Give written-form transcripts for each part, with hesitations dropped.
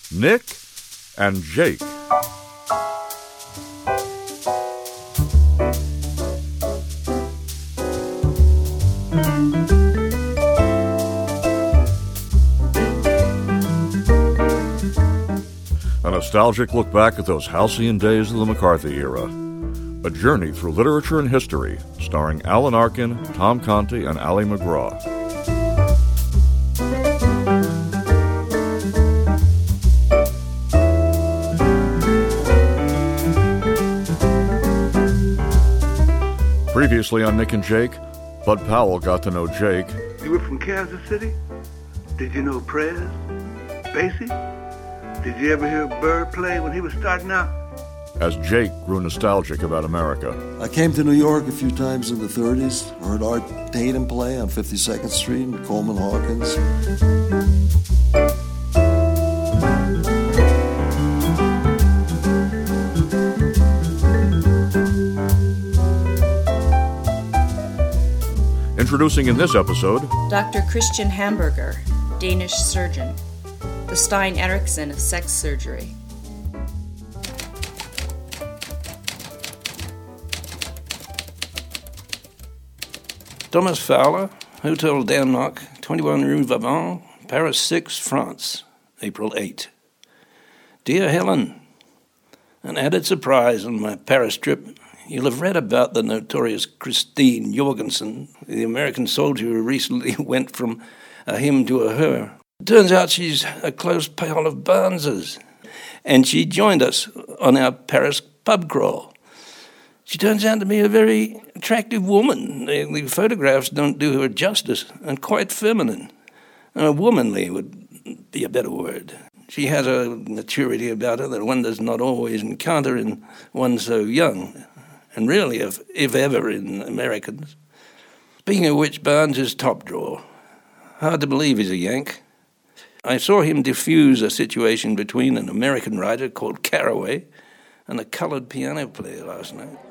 Nick and Jake. A nostalgic look back at those halcyon days of the McCarthy era. A journey through literature and history, starring Alan Arkin, Tom Conti, and Ali MacGraw. Previously on Nick and Jake, Bud Powell got to know Jake. You were from Kansas City? Did you know Prez? Basie? Did you ever hear Bird play when he was starting out? As Jake grew nostalgic about America. I came to New York a few times in the 30s. Heard Art Tatum play on 52nd Street and Coleman Hawkins. Introducing in this episode, Dr. Christian Hamburger, Danish surgeon. The Stein Erikson of sex surgery. Thomas Fowler, Hotel Denmark, 21 Rue Vavant, Paris 6, France, April 8. Dear Helen, an added surprise on my Paris trip. You'll have read about the notorious Christine Jorgensen, the American soldier who recently went from a him to a her. Turns out she's a close pal of Barnes's, and she joined us on our Paris pub crawl. She turns out to be a very attractive woman. The photographs don't do her justice, and quite feminine. Womanly would be a better word. She has a maturity about her that one does not always encounter in one so young, and really, if ever, in Americans. Speaking of which, Barnes is top drawer. Hard to believe he's a Yank. I saw him diffuse a situation between an American writer called Carraway and a colored piano player last night.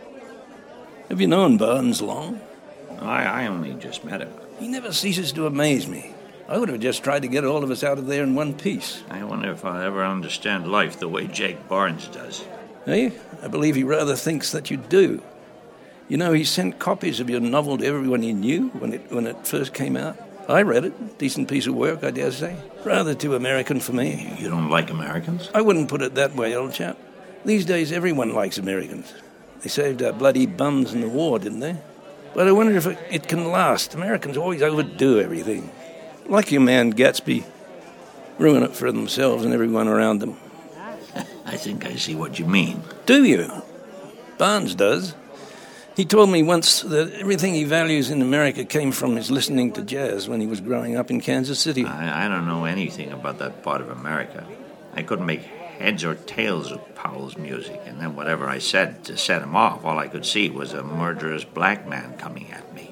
Have you known Barnes long? I only just met him. He never ceases to amaze me. I would have just tried to get all of us out of there in one piece. I wonder if I'll ever understand life the way Jake Barnes does. Eh? I believe he rather thinks that you do. You know, he sent copies of your novel to everyone he knew when it first came out. I read it. Decent piece of work, I dare say. Rather too American for me. You don't like Americans? I wouldn't put it that way, old chap. These days, everyone likes Americans. They saved our bloody bums in the war, didn't they? But I wonder if it can last. Americans always overdo everything. Like your man Gatsby. Ruin it for themselves and everyone around them. I think I see what you mean. Do you? Barnes does. He told me once that everything he values in America came from his listening to jazz when he was growing up in Kansas City. I don't know anything about that part of America. I couldn't make heads or tails of Powell's music, and then whatever I said to set him off, all I could see was a murderous black man coming at me.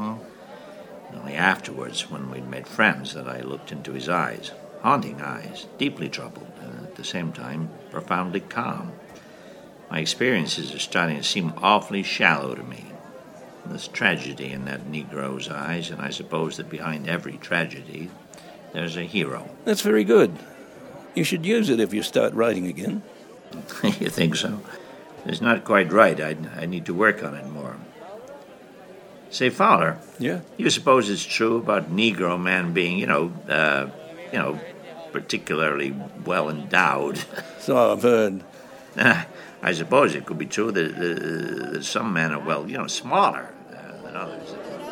Only afterwards, when we'd made friends, that I looked into his eyes. Haunting eyes, deeply troubled, and at the same time profoundly calm. My experiences are starting to seem awfully shallow to me. There's tragedy in that Negro's eyes, and I suppose that behind every tragedy, there's a hero. That's very good. You should use it if you start writing again. You think so? It's not quite right. I need to work on it more. Say, Fowler. Yeah? You suppose it's true about Negro man being, particularly well endowed? So I've heard. I suppose it could be true that some men are, smaller than others.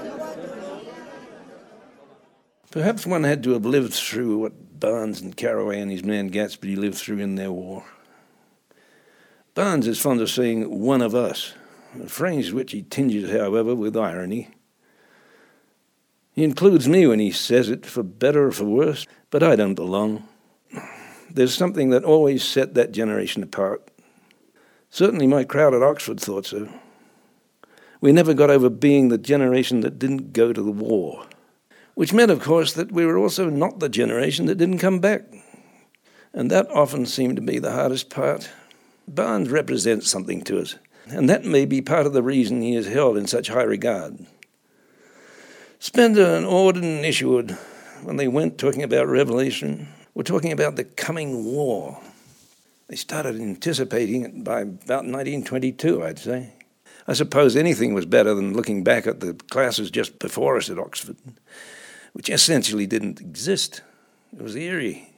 Perhaps one had to have lived through what Barnes and Carraway and his man Gatsby lived through in their war. Barnes is fond of saying, "one of us," a phrase which he tinges, however, with irony. He includes me when he says it, for better or for worse, but I don't belong. There's something that always set that generation apart. Certainly my crowd at Oxford thought so. We never got over being the generation that didn't go to the war, which meant, of course, that we were also not the generation that didn't come back. And that often seemed to be the hardest part. Barnes represents something to us, and that may be part of the reason he is held in such high regard. Spender and Auden and Isherwood, when they went talking about Revelation, were talking about the coming war. They started anticipating it by about 1922, I'd say. I suppose anything was better than looking back at the classes just before us at Oxford, which essentially didn't exist. It was eerie.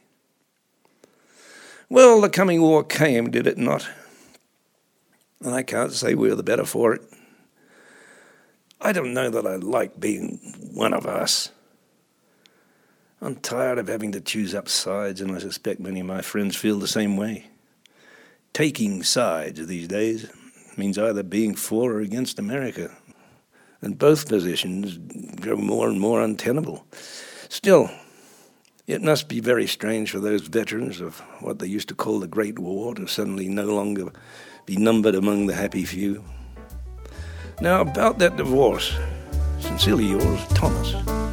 Well, the coming war came, did it not? And I can't say we're the better for it. I don't know that I like being one of us. I'm tired of having to choose up sides, and I suspect many of my friends feel the same way. Taking sides these days means either being for or against America, and both positions grow more and more untenable. Still, it must be very strange for those veterans of what they used to call the Great War to suddenly no longer be numbered among the happy few. Now, about that divorce, sincerely yours, Thomas.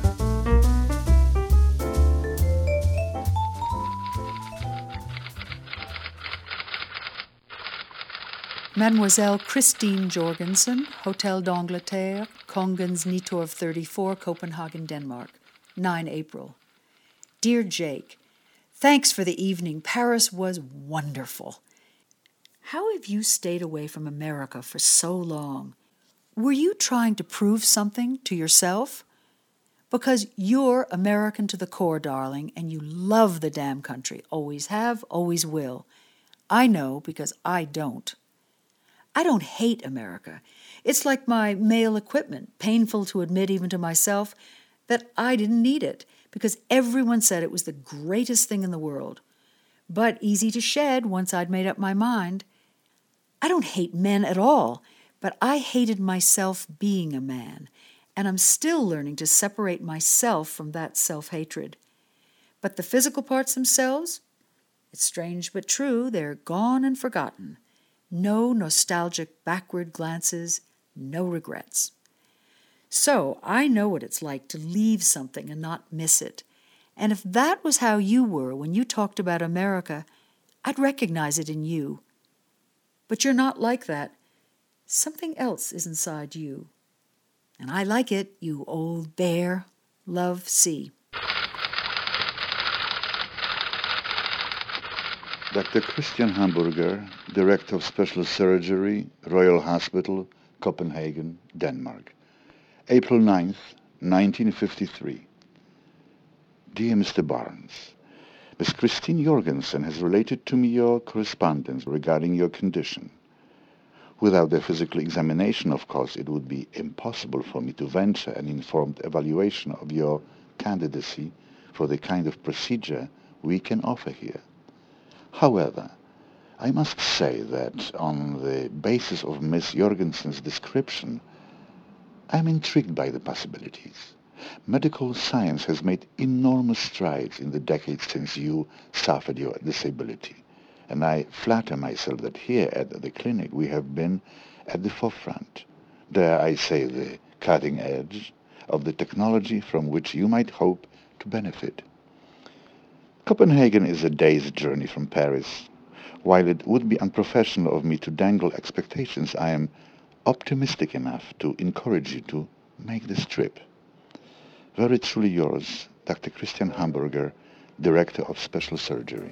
Mademoiselle Christine Jorgensen, Hotel d'Angleterre, Kongens Nytorv 34, Copenhagen, Denmark, 9 April. Dear Jake, thanks for the evening. Paris was wonderful. How have you stayed away from America for so long? Were you trying to prove something to yourself? Because you're American to the core, darling, and you love the damn country. Always have, always will. I know because I don't. I don't hate America. It's like my male equipment, painful to admit even to myself that I didn't need it because everyone said it was the greatest thing in the world. But easy to shed once I'd made up my mind. I don't hate men at all, but I hated myself being a man, and I'm still learning to separate myself from that self-hatred. But the physical parts themselves, it's strange but true, they're gone and forgotten. No nostalgic backward glances, no regrets. So I know what it's like to leave something and not miss it. And if that was how you were when you talked about America, I'd recognize it in you. But you're not like that. Something else is inside you. And I like it, you old bear. Love, C. Dr. Christian Hamburger, Director of Special Surgery, Royal Hospital, Copenhagen, Denmark. April 9th, 1953. Dear Mr. Barnes, Miss Christine Jorgensen has related to me your correspondence regarding your condition. Without a physical examination, of course, it would be impossible for me to venture an informed evaluation of your candidacy for the kind of procedure we can offer here. However, I must say that on the basis of Miss Jorgensen's description, I am intrigued by the possibilities. Medical science has made enormous strides in the decades since you suffered your disability, and I flatter myself that here at the clinic we have been at the forefront, dare I say the cutting edge, of the technology from which you might hope to benefit. Copenhagen is a day's journey from Paris. While it would be unprofessional of me to dangle expectations, I am optimistic enough to encourage you to make this trip. Very truly yours, Dr. Christian Hamburger, Director of Special Surgery.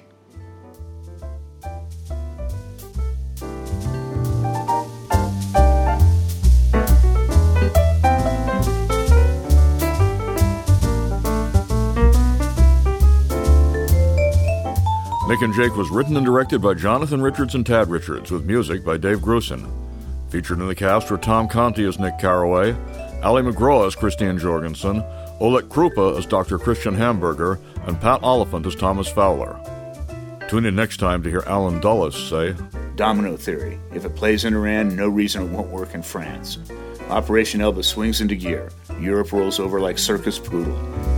Nick and Jake was written and directed by Jonathan Richards and Tad Richards, with music by Dave Grusin. Featured in the cast were Tom Conti as Nick Carraway, Ali McGraw as Christine Jorgensen, Oleg Krupa as Dr. Christian Hamburger, and Pat Oliphant as Thomas Fowler. Tune in next time to hear Alan Dulles say, Domino theory. If it plays in Iran, no reason it won't work in France. Operation Elba swings into gear. Europe rolls over like circus poodle.